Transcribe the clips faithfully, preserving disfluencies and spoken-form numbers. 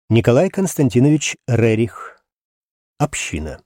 Николай Константинович Рерих. Община.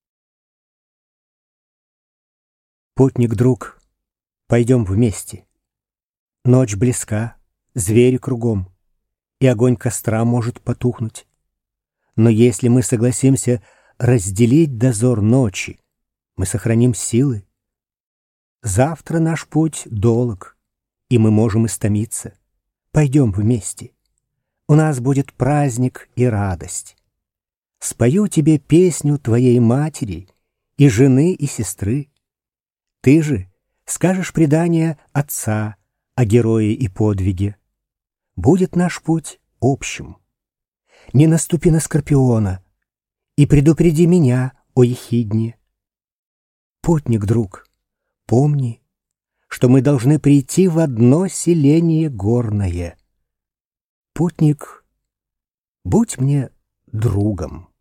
Путник, друг, пойдем вместе. Ночь близка, звери кругом, и огонь костра может потухнуть. Но если мы согласимся разделить дозор ночи, мы сохраним силы. Завтра наш путь долг, и мы можем истомиться. Пойдем вместе. У нас будет праздник и радость. Спою тебе песню твоей матери и жены, и сестры. Ты же скажешь предание отца о герое и подвиге. Будет наш путь общим. Не наступи на Скорпиона и предупреди меня о Ехидне. Путник, друг, помни, что мы должны прийти в одно селение горное. Путник, будь мне другом.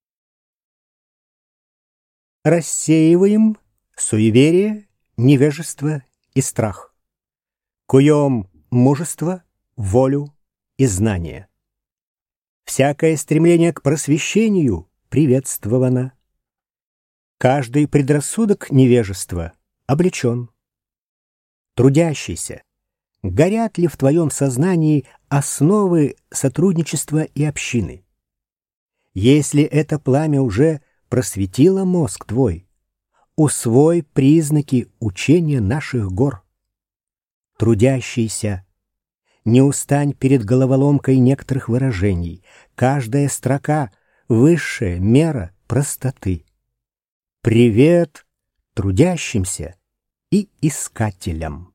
Рассеиваем суеверие, невежество и страх. Куем мужество, волю и знание. Всякое стремление к просвещению приветствовано. Каждый предрассудок невежества облечен. Трудящийся, горят ли в твоем сознании основы сотрудничества и общины? Если это пламя уже просветило мозг твой, усвой признаки учения наших гор. Трудящийся, не устань перед головоломкой некоторых выражений. Каждая строка — высшая мера простоты. Привет трудящимся и искателям.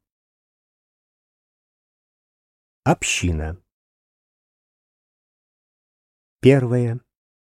Община. Первое.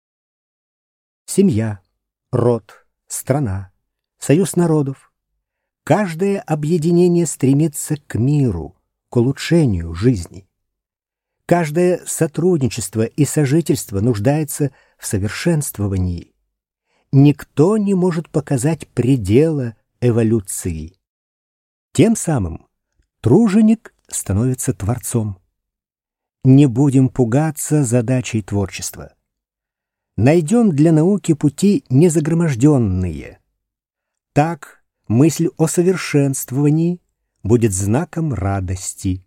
Семья, род, страна, союз народов. Каждое объединение стремится к миру, к улучшению жизни. Каждое сотрудничество и сожительство нуждается в совершенствовании. Никто не может показать предела эволюции. Тем самым труженик становится творцом. Не будем пугаться задачей творчества. Найдем для науки пути незагроможденные. Так мысль о совершенствовании будет знаком радости.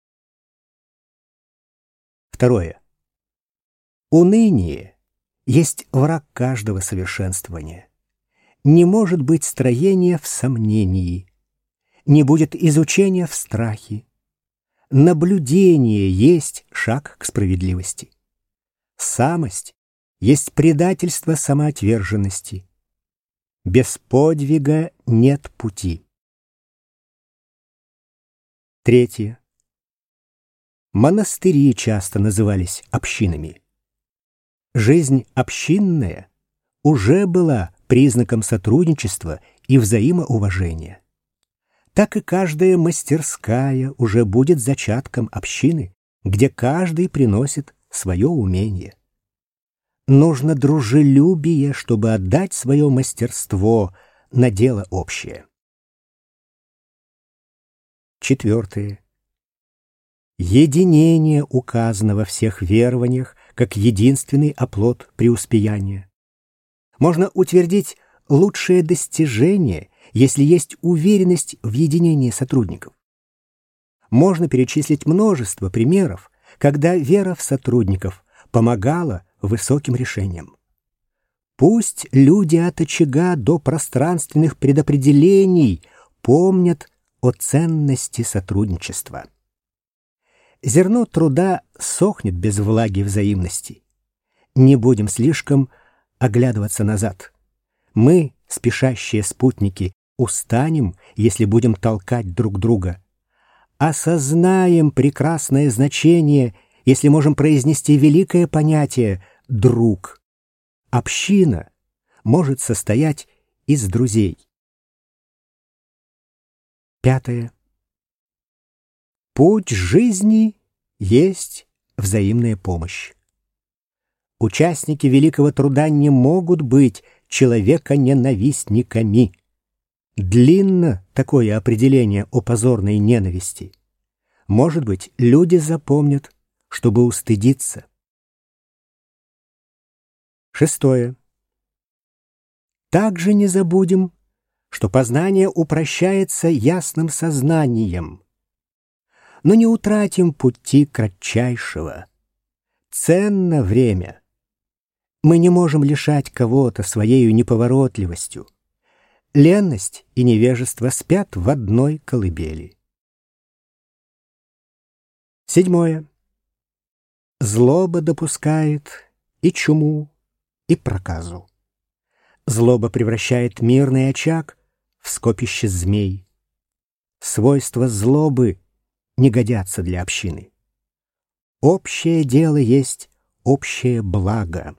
Второе. Уныние есть враг каждого совершенствования. Не может быть строения в сомнении. Не будет изучения в страхе. Наблюдение есть шаг к справедливости. Самость есть предательство самоотверженности. Без подвига нет пути. Третье. Монастыри часто назывались общинами. Жизнь общинная уже была признаком сотрудничества и взаимоуважения. Так и каждая мастерская уже будет зачатком общины, где каждый приносит свое умение. Нужно дружелюбие, чтобы отдать свое мастерство на дело общее. Четвертое. Единение указано во всех верованиях как единственный оплот преуспеяния. Можно утвердить лучшее достижение, если есть уверенность в единении сотрудников. Можно перечислить множество примеров, когда вера в сотрудников помогала высоким решениям. Пусть люди от очага до пространственных предопределений помнят о ценности сотрудничества. Зерно труда сохнет без влаги взаимности. Не будем слишком оглядываться назад. Мы, спешащие спутники, устанем, если будем толкать друг друга. Осознаем прекрасное значение, если можем произнести великое понятие «друг». Община может состоять из друзей. Пятое. Путь жизни есть взаимная помощь. Участники великого труда не могут быть человеконенавистниками. Длинно такое определение о позорной ненависти. Может быть, люди запомнят, чтобы устыдиться. Шестое. Также не забудем, что познание упрощается ясным сознанием. Но не утратим пути кратчайшего. Ценно время. Мы не можем лишать кого-то своею неповоротливостью. Ленность и невежество спят в одной колыбели. Седьмое. Злоба допускает и чуму, и проказу. Злоба превращает мирный очаг в скопище змей. Свойства злобы не годятся для общины. Общее дело есть общее благо.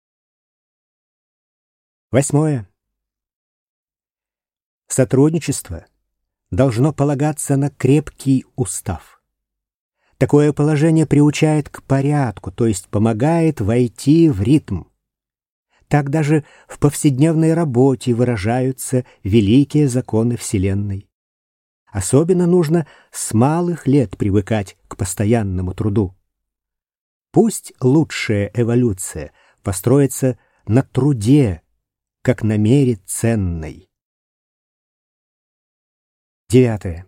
Восьмое. Сотрудничество должно полагаться на крепкий устав. Такое положение приучает к порядку, то есть помогает войти в ритм. Так даже в повседневной работе выражаются великие законы Вселенной. Особенно нужно с малых лет привыкать к постоянному труду. Пусть лучшая эволюция построится на труде, как на мере ценной. Девятое.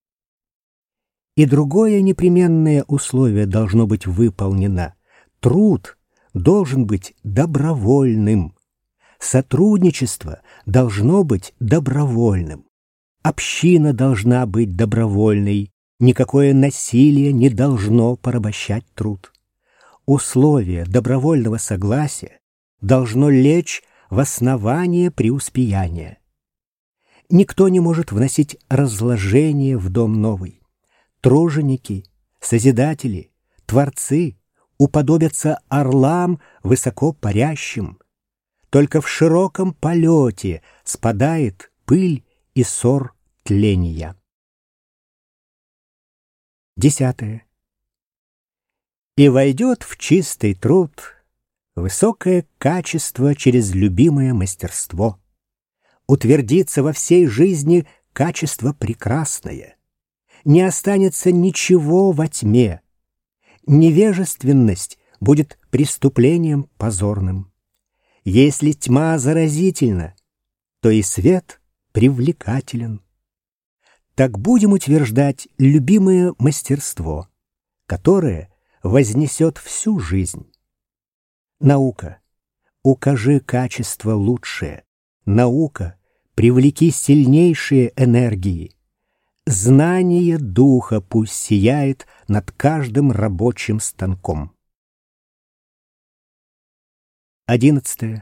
И другое непременное условие должно быть выполнено. Труд должен быть добровольным. Сотрудничество должно быть добровольным. Община должна быть добровольной. Никакое насилие не должно порабощать труд. Условие добровольного согласия должно лечь в основание преуспеяния. Никто не может вносить разложение в дом новый. Труженики, созидатели, творцы уподобятся орлам высоко парящим. Только в широком полете спадает пыль и ссор тления. Десятое. И войдет в чистый труд высокое качество через любимое мастерство. Утвердится во всей жизни качество прекрасное. Не останется ничего во тьме. Невежественность будет преступлением позорным. Если тьма заразительна, то и свет привлекателен. Так будем утверждать любимое мастерство, которое вознесет всю жизнь. Наука, укажи качество лучшее. Наука, привлеки сильнейшие энергии. Знание духа пусть сияет над каждым рабочим станком. Одиннадцатое.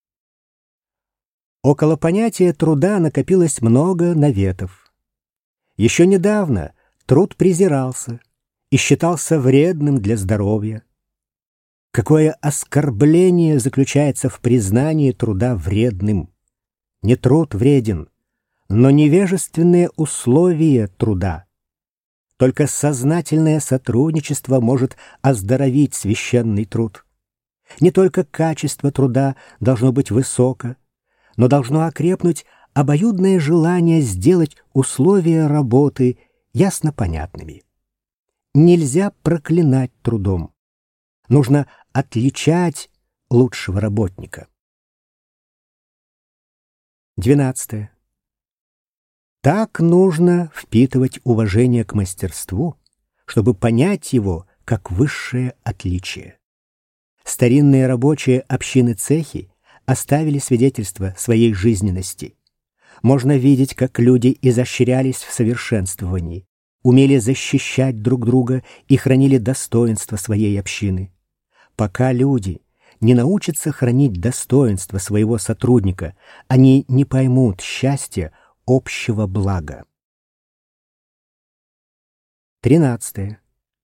Около понятия труда накопилось много наветов. Еще недавно труд презирался и считался вредным для здоровья. Какое оскорбление заключается в признании труда вредным? Не труд вреден, но невежественные условия труда. Только сознательное сотрудничество может оздоровить священный труд. Не только качество труда должно быть высоко, но должно окрепнуть обоюдное желание сделать условия работы ясно понятными. Нельзя проклинать трудом. Нужно отличать лучшего работника. Двенадцатое. Так нужно впитывать уважение к мастерству, чтобы понять его как высшее отличие. Старинные рабочие общины-цехи оставили свидетельство своей жизненности. Можно видеть, как люди изощрялись в совершенствовании, умели защищать друг друга и хранили достоинство своей общины. Пока люди не научатся хранить достоинство своего сотрудника, они не поймут счастья общего блага. Тринадцатое.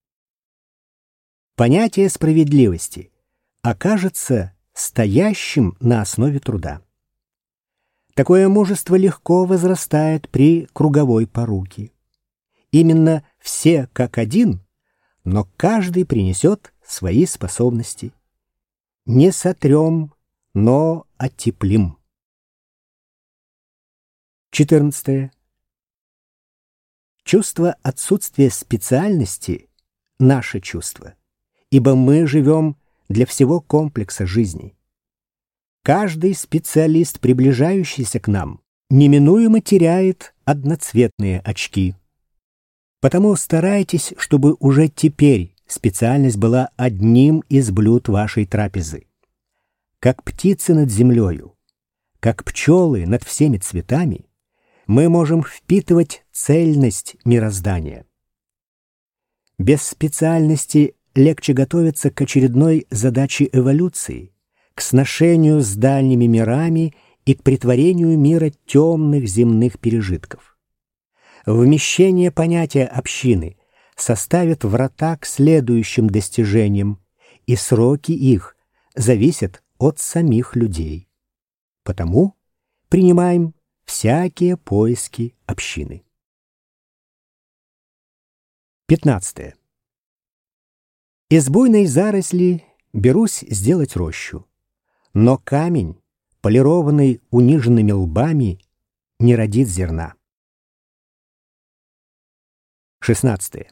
Понятие справедливости окажется стоящим на основе труда. Такое мужество легко возрастает при круговой поруке. Именно все как один, но каждый принесет свои способности. Не сотрем, но оттеплим. Четырнадцатое. Чувство отсутствия специальности — наше чувство, ибо мы живем для всего комплекса жизни. Каждый специалист, приближающийся к нам, неминуемо теряет одноцветные очки. Потому старайтесь, чтобы уже теперь специальность была одним из блюд вашей трапезы. Как птицы над землею, как пчелы над всеми цветами, мы можем впитывать цельность мироздания. Без специальности легче готовиться к очередной задаче эволюции, к сношению с дальними мирами и к претворению мира темных земных пережитков. Вмещение понятия общины составит врата к следующим достижениям, и сроки их зависят от самих людей. Потому принимаем всякие поиски общины. пятнадцатое. Из буйной заросли берусь сделать рощу, но камень, полированный униженными лбами, не родит зерна. шестнадцатое.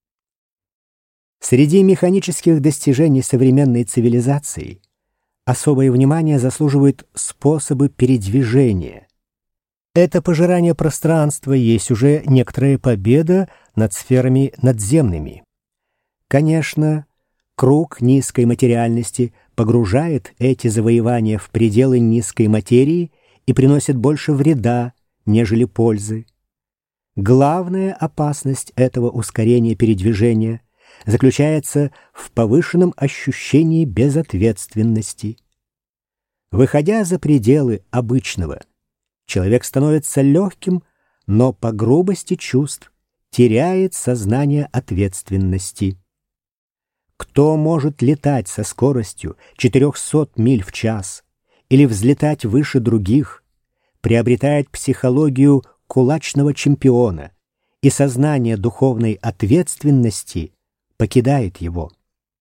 Среди механических достижений современной цивилизации особое внимание заслуживают способы передвижения. Это пожирание пространства есть уже некоторая победа над сферами надземными. Конечно, круг низкой материальности погружает эти завоевания в пределы низкой материи и приносит больше вреда, нежели пользы. Главная опасность этого ускорения передвижения заключается в повышенном ощущении безответственности. Выходя за пределы обычного, человек становится легким, но по грубости чувств теряет сознание ответственности. Кто может летать со скоростью четырехсот миль в час или взлетать выше других, приобретает психологию кулачного чемпиона, и сознание духовной ответственности покидает его.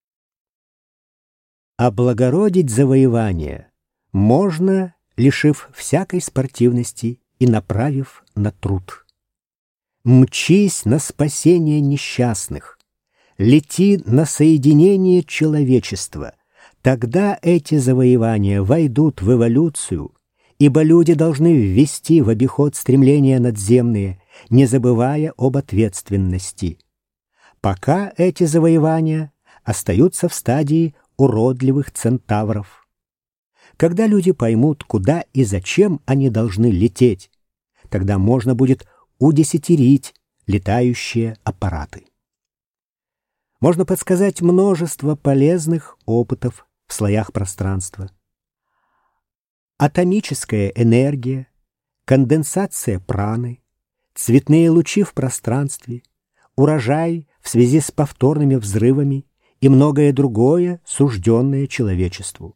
Облагородить завоевание можно, лишив всякой спортивности и направив на труд. Мчись на спасение несчастных, лети на соединение человечества, тогда эти завоевания войдут в эволюцию, ибо люди должны ввести в обиход стремления надземные, не забывая об ответственности. Пока эти завоевания остаются в стадии уродливых центавров. Когда люди поймут, куда и зачем они должны лететь, тогда можно будет удесятерить летающие аппараты. Можно подсказать множество полезных опытов в слоях пространства. Атомическая энергия, конденсация праны, цветные лучи в пространстве, урожай в связи с повторными взрывами и многое другое, сужденное человечеству.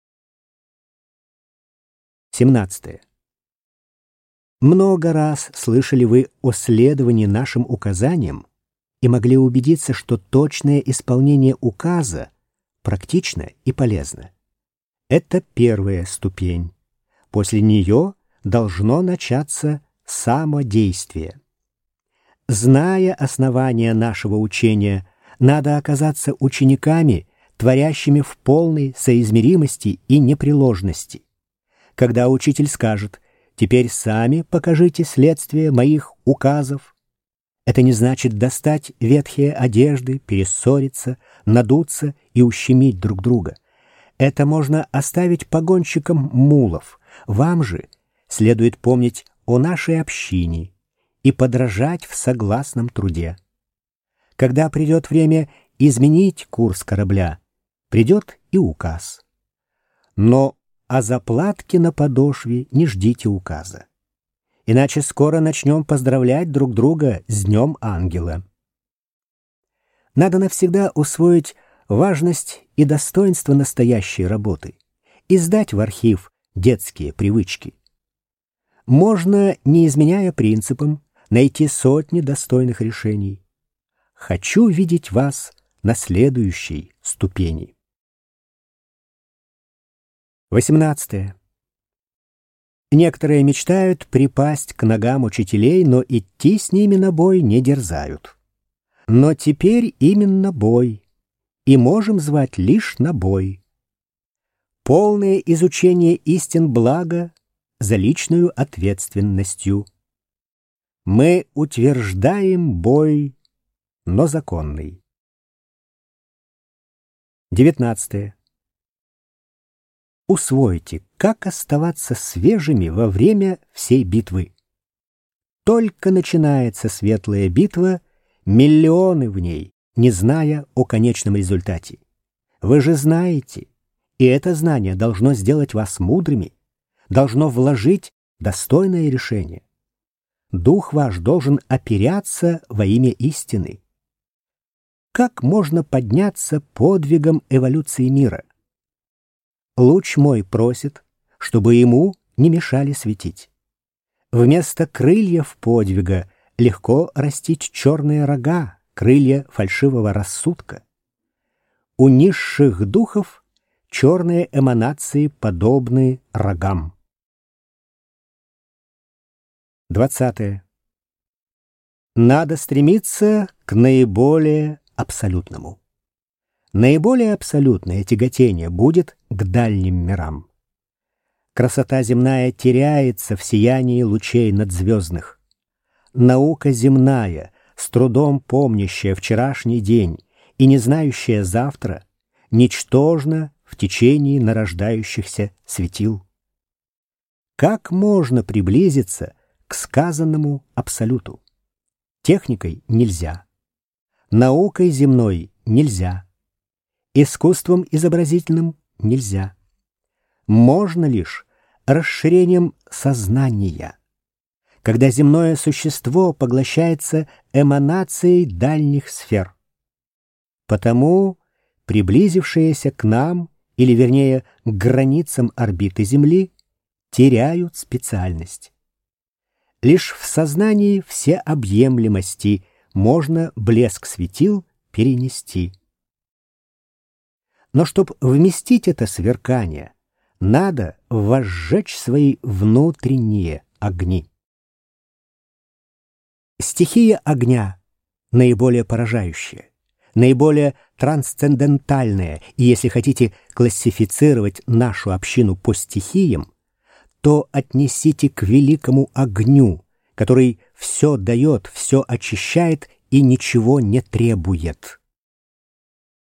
семнадцатое. Много раз слышали вы о следовании нашим указаниям и могли убедиться, что точное исполнение указа практично и полезно. Это первая ступень. После нее должно начаться самодействие. Зная основания нашего учения, надо оказаться учениками, творящими в полной соизмеримости и непреложности. Когда учитель скажет: «Теперь сами покажите следствие моих указов», это не значит достать ветхие одежды, перессориться, надуться и ущемить друг друга. Это можно оставить погонщикам мулов. Вам же следует помнить о нашей общине и подражать в согласном труде. Когда придет время изменить курс корабля, придет и указ. Но о заплатке на подошве не ждите указа. Иначе скоро начнем поздравлять друг друга с Днем Ангела. Надо навсегда усвоить важность и достоинство настоящей работы и сдать в архив детские привычки. Можно, не изменяя принципам, найти сотни достойных решений. Хочу видеть вас на следующей ступени. восемнадцатое. Некоторые мечтают припасть к ногам учителей, но идти с ними на бой не дерзают. Но теперь именно бой, и можем звать лишь на бой. полное изучение истин блага за личную ответственностью. Мы утверждаем бой, но законный. девятнадцатое. Усвойте, как оставаться свежими во время всей битвы. Только начинается светлая битва, миллионы в ней, не зная о конечном результате. Вы же знаете, и это знание должно сделать вас мудрыми, должно вложить достойное решение. Дух ваш должен оперяться во имя истины. Как можно подняться подвигом эволюции мира? Луч мой просит, чтобы ему не мешали светить. Вместо крыльев подвига легко растить черные рога, крылья фальшивого рассудка. У низших духов черные эманации подобны рогам. двадцатое. Надо стремиться к наиболее абсолютному. Наиболее абсолютное тяготение будет к дальним мирам. Красота земная теряется в сиянии лучей надзвездных. Наука земная, с трудом помнящая вчерашний день и не знающая завтра, ничтожна в течении нарождающихся светил. Как можно приблизиться к сказанному абсолюту? Техникой нельзя, наукой земной нельзя, искусством изобразительным нельзя. Можно лишь расширением сознания, когда земное существо поглощается эманацией дальних сфер. Потому приблизившиеся к нам, или вернее к границам орбиты Земли, теряют специальность. Лишь в сознании всеобъемлемости можно блеск светил перенести. Но чтоб вместить это сверкание, надо возжечь свои внутренние огни. Стихия огня наиболее поражающая, наиболее трансцендентальная, и если хотите классифицировать нашу общину по стихиям, то отнесите к великому огню, который все дает, все очищает и ничего не требует.